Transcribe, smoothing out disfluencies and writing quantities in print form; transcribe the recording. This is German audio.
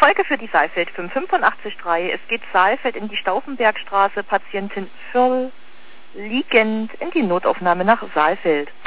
Zeuge für die Saalfeld 585.3. Es geht Saalfeld in die Stauffenbergstraße, Patientin Firl liegend in die Notaufnahme nach Saalfeld.